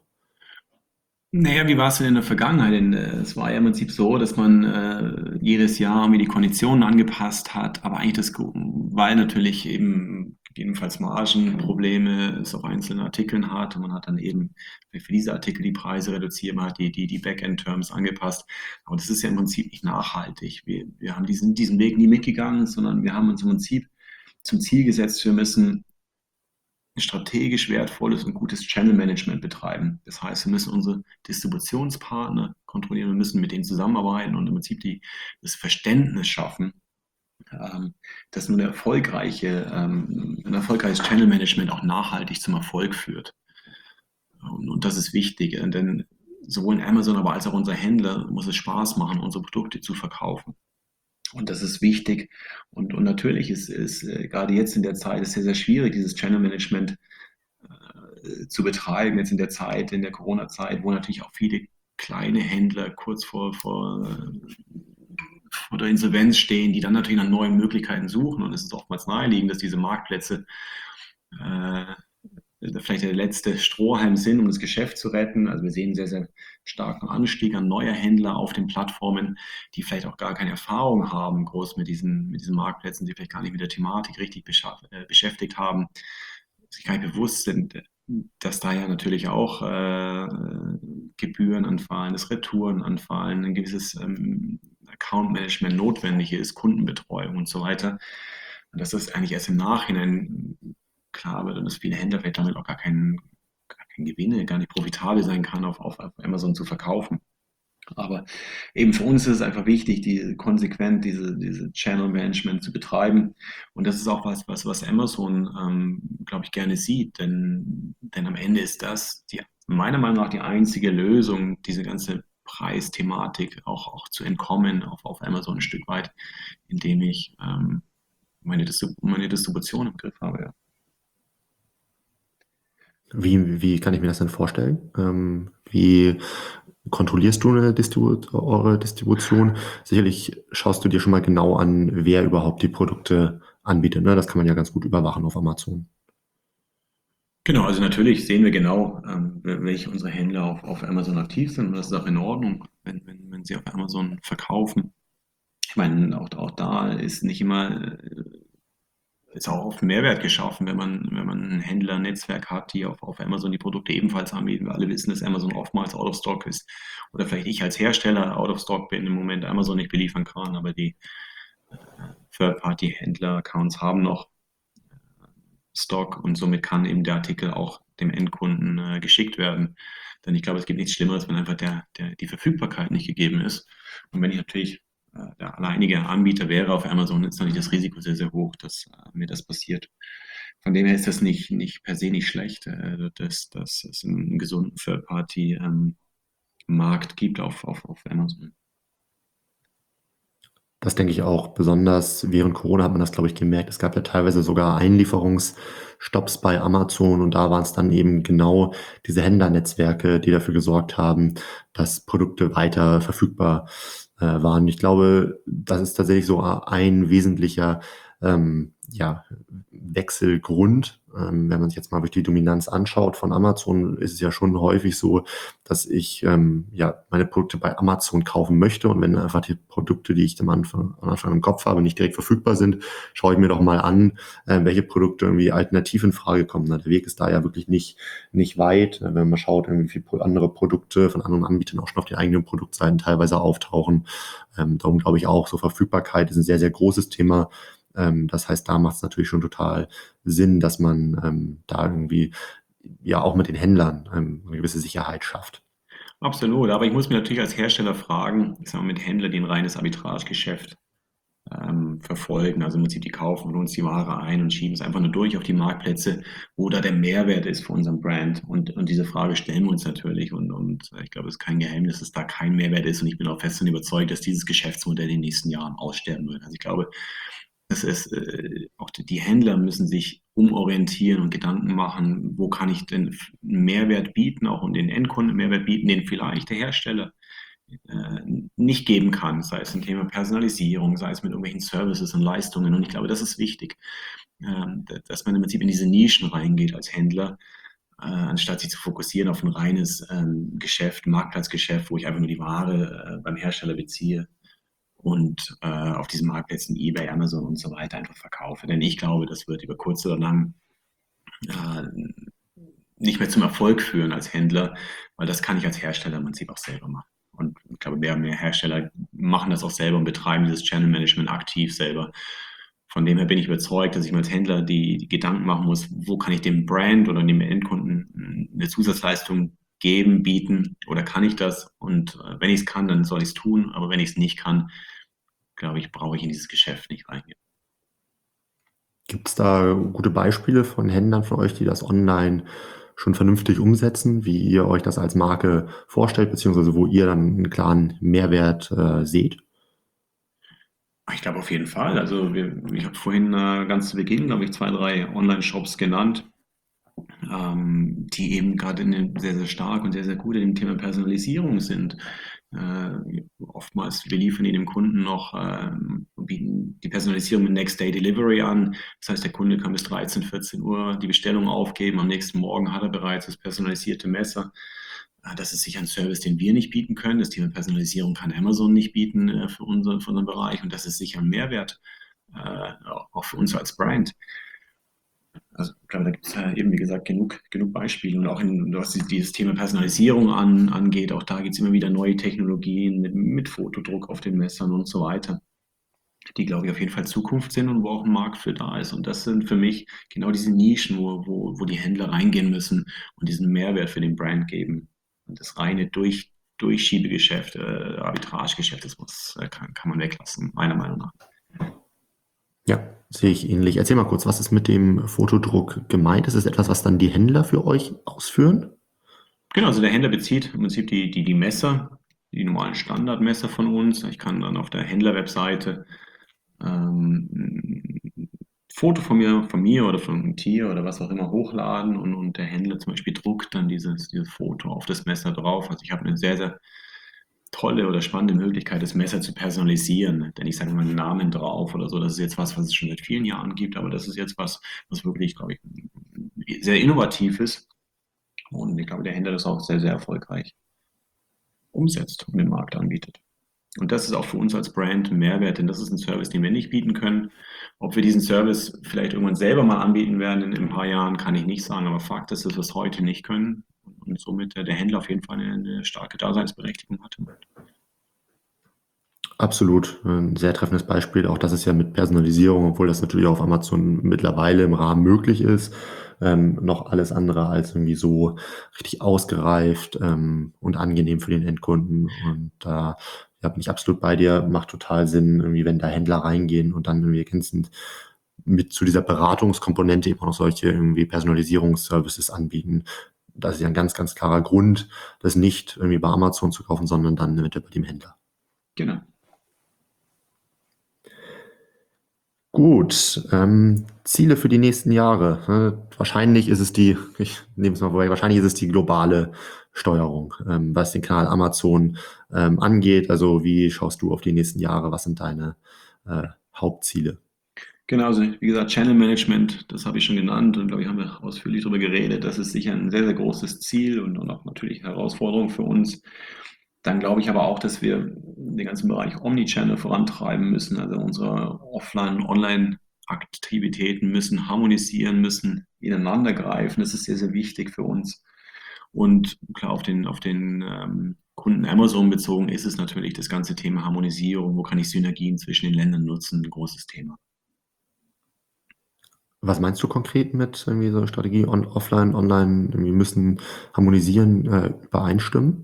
Naja, wie war es denn in der Vergangenheit? Denn, äh, es war ja im Prinzip so, dass man äh, jedes Jahr irgendwie die Konditionen angepasst hat, aber eigentlich das, weil natürlich eben gegebenenfalls Margenprobleme es auf einzelnen Artikeln hat und man hat dann eben für diese Artikel die Preise reduziert, man hat die, die, die Backend-Terms angepasst. Aber das ist ja im Prinzip nicht nachhaltig. Wir, wir haben diesen, diesen Weg nie mitgegangen, sondern wir haben uns im Prinzip zum Ziel gesetzt, wir müssen strategisch wertvolles und gutes Channel-Management betreiben. Das heißt, wir müssen unsere Distributionspartner kontrollieren, wir müssen mit denen zusammenarbeiten und im Prinzip die, das Verständnis schaffen, ähm, dass nur eine erfolgreiche, ähm, ein erfolgreiches Channel-Management auch nachhaltig zum Erfolg führt. Und, und das ist wichtig, denn sowohl in Amazon, aber als auch unser Händler muss es Spaß machen, unsere Produkte zu verkaufen. Und das ist wichtig. Und, und natürlich ist, ist äh, gerade jetzt in der Zeit ist sehr, sehr schwierig, dieses Channel Management äh, zu betreiben, jetzt in der Zeit, in der Corona-Zeit, wo natürlich auch viele kleine Händler kurz vor, vor, äh, vor der Insolvenz stehen, die dann natürlich nach neuen Möglichkeiten suchen. Und es ist oftmals naheliegend, dass diese Marktplätze äh, vielleicht der letzte Strohhalm sind, um das Geschäft zu retten. Also wir sehen einen sehr, sehr starken Anstieg an neuer Händler auf den Plattformen, die vielleicht auch gar keine Erfahrung haben, groß mit diesen, mit diesen Marktplätzen, die vielleicht gar nicht mit der Thematik richtig äh, beschäftigt haben, sich gar nicht bewusst sind, dass da ja natürlich auch äh, Gebühren anfallen, dass Retouren anfallen, ein gewisses ähm, Account-Management notwendig ist, Kundenbetreuung und so weiter. Und dass das eigentlich erst im Nachhinein klar wird und dass viele Händler vielleicht damit auch gar keinen, gar keinen Gewinne, gar nicht profitabel sein kann, auf, auf, auf Amazon zu verkaufen. Aber eben für uns ist es einfach wichtig, die konsequent diese, diese Channel Management zu betreiben. Und das ist auch was, was, was Amazon, ähm, glaube ich, gerne sieht. Denn, denn am Ende ist das die, meiner Meinung nach die einzige Lösung, diese ganze Preisthematik auch, auch zu entkommen auf, auf Amazon ein Stück weit, indem ich ähm, meine, Distrib- meine Distribution im Griff habe. Ja.
Wie, wie kann ich mir das denn vorstellen? Ähm, wie kontrollierst du eine Distribu- eure Distribution? Sicherlich schaust du dir schon mal genau an, wer überhaupt die Produkte anbietet. Ne? Das kann man ja ganz gut überwachen auf Amazon.
Genau, also natürlich sehen wir genau, ähm, welche unsere Händler auf, auf Amazon aktiv sind. Und das ist auch in Ordnung, wenn, wenn, wenn sie auf Amazon verkaufen. Ich meine, auch, auch da ist nicht immer, äh, ist auch oft Mehrwert geschaffen, wenn man, wenn man ein Händlernetzwerk hat, die auf, auf Amazon die Produkte ebenfalls anbieten. Wir alle wissen, dass Amazon oftmals out of stock ist. Oder vielleicht ich als Hersteller out of stock bin, im Moment Amazon nicht beliefern kann, aber die äh, Third-Party-Händler-Accounts haben noch Stock und somit kann eben der Artikel auch dem Endkunden äh, geschickt werden. Denn ich glaube, es gibt nichts Schlimmeres, wenn einfach der, der, die Verfügbarkeit nicht gegeben ist. Und wenn ich natürlich äh, der alleinige Anbieter wäre auf Amazon, ist natürlich das Risiko sehr, sehr hoch, dass äh, mir das passiert. Von dem her ist das nicht, nicht per se nicht schlecht, äh, dass, dass es einen gesunden Third-Party-Markt ähm, gibt auf, auf, auf Amazon.
Das denke ich auch. Besonders während Corona hat man das, glaube ich, gemerkt. Es gab ja teilweise sogar Einlieferungsstopps bei Amazon und da waren es dann eben genau diese Händlernetzwerke, die dafür gesorgt haben, dass Produkte weiter verfügbar äh, waren. Ich glaube, das ist tatsächlich so ein wesentlicher ähm, ja, Wechselgrund. Ähm, wenn man sich jetzt mal wirklich die Dominanz anschaut von Amazon, ist es ja schon häufig so, dass ich ähm, ja meine Produkte bei Amazon kaufen möchte und wenn einfach die Produkte, die ich am Anfang, am Anfang im Kopf habe, nicht direkt verfügbar sind, schaue ich mir doch mal an, äh, welche Produkte irgendwie alternativ in Frage kommen. Der Weg ist da ja wirklich nicht, nicht weit. Wenn man schaut, wie viele andere Produkte von anderen Anbietern auch schon auf den eigenen Produktseiten teilweise auftauchen. Ähm, darum glaube ich auch, so Verfügbarkeit ist ein sehr, sehr großes Thema. Ähm, das heißt, da macht es natürlich schon total Sinn, dass man ähm, da irgendwie ja auch mit den Händlern ähm, eine gewisse Sicherheit schafft.
Absolut, aber ich muss mir natürlich als Hersteller fragen, ich sage mal mit Händlern, die ein reines Arbitragegeschäft ähm, verfolgen, also im Prinzip die kaufen von uns die Ware ein und schieben es einfach nur durch auf die Marktplätze, wo da der Mehrwert ist für unseren Brand und, und diese Frage stellen wir uns natürlich und, und ich glaube, es ist kein Geheimnis, dass da kein Mehrwert ist und ich bin auch fest davon überzeugt, dass dieses Geschäftsmodell in den nächsten Jahren aussterben wird. Also ich glaube, Das ist, äh, auch die, die Händler müssen sich umorientieren und Gedanken machen, wo kann ich denn einen Mehrwert bieten, auch um den Endkunden einen Mehrwert bieten, den vielleicht der Hersteller äh, nicht geben kann, sei es ein Thema Personalisierung, sei es mit irgendwelchen Services und Leistungen. Und ich glaube, das ist wichtig, äh, dass man im Prinzip in diese Nischen reingeht als Händler, äh, anstatt sich zu fokussieren auf ein reines ähm, Geschäft, Marktplatzgeschäft, wo ich einfach nur die Ware äh, beim Hersteller beziehe und äh, auf diesen Marktplätzen eBay, Amazon und so weiter einfach verkaufe. Denn ich glaube, das wird über kurz oder lang äh, nicht mehr zum Erfolg führen als Händler, weil das kann ich als Hersteller im Prinzip auch selber machen. Und ich glaube, mehr und mehr Hersteller machen das auch selber und betreiben dieses Channel Management aktiv selber. Von dem her bin ich überzeugt, dass ich mir als Händler die, die Gedanken machen muss, wo kann ich dem Brand oder dem Endkunden eine Zusatzleistung geben, bieten, oder kann ich das? Und äh, wenn ich es kann, dann soll ich es tun. Aber wenn ich es nicht kann, glaube ich, brauche ich in dieses Geschäft nicht reingehen.
Gibt es da gute Beispiele von Händlern von euch, die das online schon vernünftig umsetzen, wie ihr euch das als Marke vorstellt, beziehungsweise wo ihr dann einen klaren Mehrwert äh, seht?
Ich glaube auf jeden Fall. Also wir, ich habe vorhin äh, ganz zu Beginn, glaube ich, zwei, drei Online-Shops genannt, ähm, die eben gerade in dem sehr, sehr stark und sehr, sehr gut in dem Thema Personalisierung sind. Äh, oftmals, wir liefern die dem Kunden noch, äh, bieten die Personalisierung mit Next Day Delivery an. Das heißt, der Kunde kann bis dreizehn, vierzehn Uhr die Bestellung aufgeben. Am nächsten Morgen hat er bereits das personalisierte Messer. Äh, Das ist sicher ein Service, den wir nicht bieten können. Das Thema Personalisierung kann Amazon nicht bieten äh, für, unser, für unseren Bereich. Und das ist sicher ein Mehrwert, äh, auch für uns als Brand. Also ich glaube, da gibt es ja eben, wie gesagt, genug, genug Beispiele. Und auch in, was dieses Thema Personalisierung an, angeht, auch da gibt es immer wieder neue Technologien mit, mit Fotodruck auf den Messern und so weiter, die, glaube ich, auf jeden Fall Zukunft sind und wo auch ein Markt für da ist. Und das sind für mich genau diese Nischen, wo, wo, wo die Händler reingehen müssen und diesen Mehrwert für den Brand geben. Und das reine Durch, Durchschiebegeschäft, äh, Arbitragegeschäft, das muss, äh, kann, kann man weglassen, meiner Meinung nach.
Ja, sehe ich ähnlich. Erzähl mal kurz, was ist mit dem Fotodruck gemeint? Ist es etwas, was dann die Händler für euch ausführen?
Genau, also der Händler bezieht im Prinzip die, die, die Messer, die normalen Standardmesser von uns. Ich kann dann auf der Händler-Webseite ähm, ein Foto von mir, von mir oder von einem Tier oder was auch immer hochladen und, und der Händler zum Beispiel druckt dann dieses, dieses Foto auf das Messer drauf. Also ich habe eine sehr, sehr tolle oder spannende Möglichkeit, das Messer zu personalisieren. Denn ich sage mal einen Namen drauf oder so. Das ist jetzt was, was es schon seit vielen Jahren gibt, aber das ist jetzt was, was wirklich, glaube ich, sehr innovativ ist. Und ich glaube, der Händler das auch sehr, sehr erfolgreich umsetzt und den Markt anbietet. Und das ist auch für uns als Brand ein Mehrwert, denn das ist ein Service, den wir nicht bieten können. Ob wir diesen Service vielleicht irgendwann selber mal anbieten werden in, in ein paar Jahren, kann ich nicht sagen. Aber Fakt ist, dass wir es heute nicht können und somit der Händler auf jeden Fall eine, eine starke Daseinsberechtigung hat.
Absolut, ein sehr treffendes Beispiel. Auch das ist ja mit Personalisierung, obwohl das natürlich auch auf Amazon mittlerweile im Rahmen möglich ist, ähm, noch alles andere als irgendwie so richtig ausgereift ähm, und angenehm für den Endkunden. Und da ja, bin ich absolut bei dir. Macht total Sinn, irgendwie, wenn da Händler reingehen und dann irgendwie ergänzend mit zu dieser Beratungskomponente eben auch noch solche irgendwie Personalisierungsservices anbieten. Das ist ja ein ganz, ganz klarer Grund, das nicht irgendwie bei Amazon zu kaufen, sondern dann mit bei dem Händler.
Genau.
Gut, ähm, Ziele für die nächsten Jahre. Äh, wahrscheinlich ist es die, ich nehme es mal vorweg, wahrscheinlich ist es die globale Steuerung, ähm, was den Kanal Amazon ähm, angeht. Also wie schaust du auf die nächsten Jahre? Was sind deine äh, Hauptziele?
Genau, also wie gesagt, Channel Management, das habe ich schon genannt und glaube ich, haben wir ausführlich darüber geredet. Das ist sicher ein sehr, sehr großes Ziel und, und auch natürlich Herausforderung für uns. Dann glaube ich aber auch, dass wir den ganzen Bereich Omnichannel vorantreiben müssen. Also unsere Offline- und Online-Aktivitäten müssen harmonisieren, müssen ineinander greifen. Das ist sehr, sehr wichtig für uns. Und klar, auf den, auf den ähm, Kunden Amazon bezogen ist es natürlich das ganze Thema Harmonisierung. Wo kann ich Synergien zwischen den Ländern nutzen? Ein großes Thema.
Was meinst du konkret mit irgendwie so Strategie on, offline, online, irgendwie müssen harmonisieren, äh, übereinstimmen?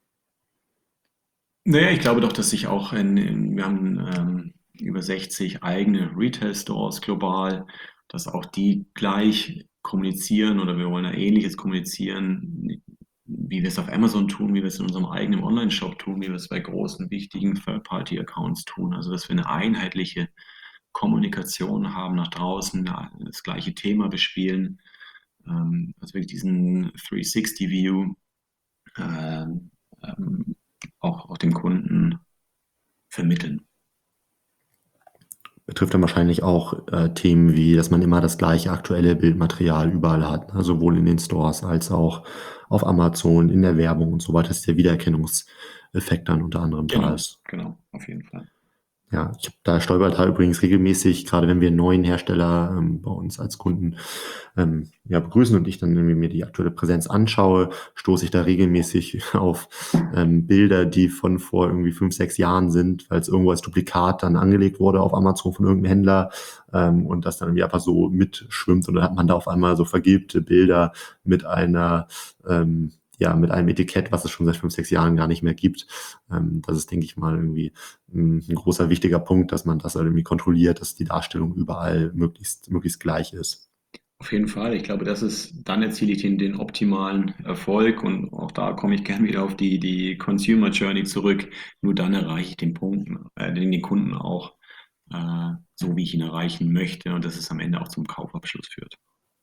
Naja, ich glaube doch, dass sich auch in, in wir haben ähm, über sechzig eigene Retail-Stores global, dass auch die gleich kommunizieren oder wir wollen ja Ähnliches kommunizieren, wie wir es auf Amazon tun, wie wir es in unserem eigenen Online-Shop tun, wie wir es bei großen, wichtigen Third-Party-Accounts tun. Also, dass wir eine einheitliche Kommunikation haben nach draußen, ja, das gleiche Thema bespielen. Ähm, also wirklich diesen dreihundertsechzig View ähm, ähm, auch, auch dem Kunden vermitteln.
Betrifft dann wahrscheinlich auch äh, Themen wie, dass man immer das gleiche aktuelle Bildmaterial überall hat, ne? Sowohl in den Stores als auch auf Amazon, in der Werbung und so weiter, dass der Wiedererkennungseffekt dann unter anderem
Genau,
da ist.
genau, auf jeden Fall.
Ja, ich habe da stolpert halt übrigens regelmäßig, gerade wenn wir einen neuen Hersteller ähm, bei uns als Kunden ähm, ja, begrüßen und ich dann irgendwie mir die aktuelle Präsenz anschaue, stoße ich da regelmäßig auf ähm, Bilder, die von vor irgendwie fünf, sechs Jahren sind, weil es irgendwo als Duplikat dann angelegt wurde auf Amazon von irgendeinem Händler ähm, und das dann irgendwie einfach so mitschwimmt und dann hat man da auf einmal so vergilbte Bilder mit einer ähm, ja, mit einem Etikett, was es schon seit fünf, sechs Jahren gar nicht mehr gibt. Ähm, das ist, denke ich mal, irgendwie ein, ein großer, wichtiger Punkt, dass man das halt irgendwie kontrolliert, dass die Darstellung überall möglichst, möglichst gleich ist.
Auf jeden Fall. Ich glaube, das ist, dann erziele ich den, den optimalen Erfolg und auch da komme ich gerne wieder auf die, die Consumer Journey zurück. Nur dann erreiche ich den Punkt, äh, den, den Kunden auch äh, so, wie ich ihn erreichen möchte und dass es am Ende auch zum Kaufabschluss führt.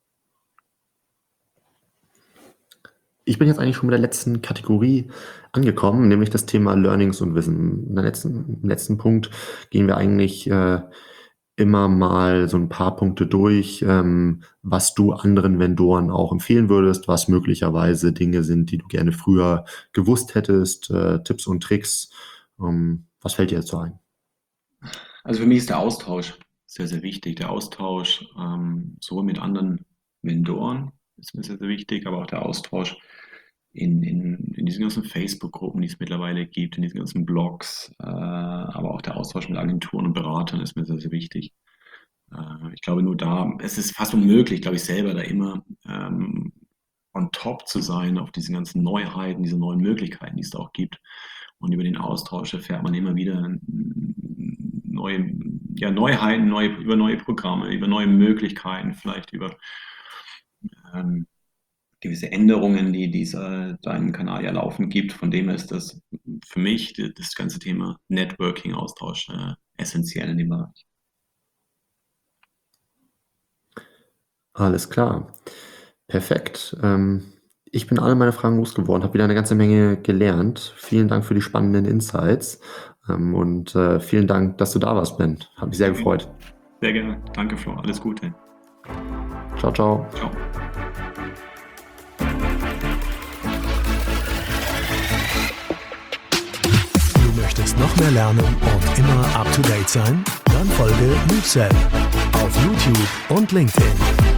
Ich bin jetzt eigentlich schon mit der letzten Kategorie angekommen, nämlich das Thema Learnings und Wissen. In der letzten, im letzten Punkt gehen wir eigentlich äh, immer mal so ein paar Punkte durch, ähm, was du anderen Vendoren auch empfehlen würdest, was möglicherweise Dinge sind, die du gerne früher gewusst hättest, äh, Tipps und Tricks. Ähm, was fällt dir dazu ein?
Also für mich ist der Austausch sehr, sehr wichtig. Der Austausch ähm, sowohl mit anderen Vendoren ist mir sehr, sehr wichtig, aber auch der Austausch in, in, in diesen ganzen Facebook-Gruppen, die es mittlerweile gibt, in diesen ganzen Blogs, äh, aber auch der Austausch mit Agenturen und Beratern ist mir sehr, sehr wichtig. Äh, ich glaube, nur da, es ist fast unmöglich, glaube ich, selber da immer ähm, on top zu sein auf diese ganzen Neuheiten, diese neuen Möglichkeiten, die es da auch gibt. Und über den Austausch erfährt man immer wieder neue, ja, Neuheiten, neue, über neue Programme, über neue Möglichkeiten, vielleicht über ähm, gewisse Änderungen, die dieser deinem Kanal ja laufen gibt. Von dem her ist das für mich das ganze Thema Networking, Austausch äh, essentiell in dem Bereich.
Alles klar. Perfekt. Ähm, ich bin alle meine Fragen losgeworden, habe wieder eine ganze Menge gelernt. Vielen Dank für die spannenden Insights ähm, und äh, vielen Dank, dass du da warst, Ben. Hat mich sehr gefreut.
Sehr gerne. Danke, Flo. Alles Gute.
Ciao, ciao.
Ciao.
Du möchtest noch mehr lernen und immer up to date sein? Dann folge MoveSell auf YouTube und LinkedIn.